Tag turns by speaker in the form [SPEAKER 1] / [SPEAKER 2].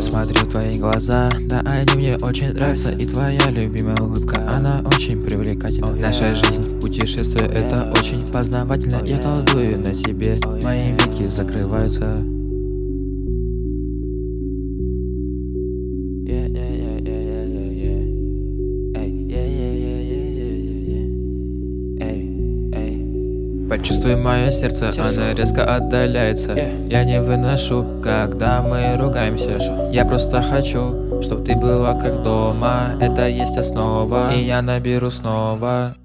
[SPEAKER 1] смотрю в твои глаза, да, они мне очень нравятся. И твоя любимая улыбка, она очень привлекательна. Наша жизнь, путешествие, это очень познавательно. Я колдую на тебе, мои веки закрываются. Почувствуй мое сердце, оно резко отдаляется. Я не выношу, когда мы ругаемся. Я просто хочу, чтобы ты была как дома. Это есть основа, и я наберу снова.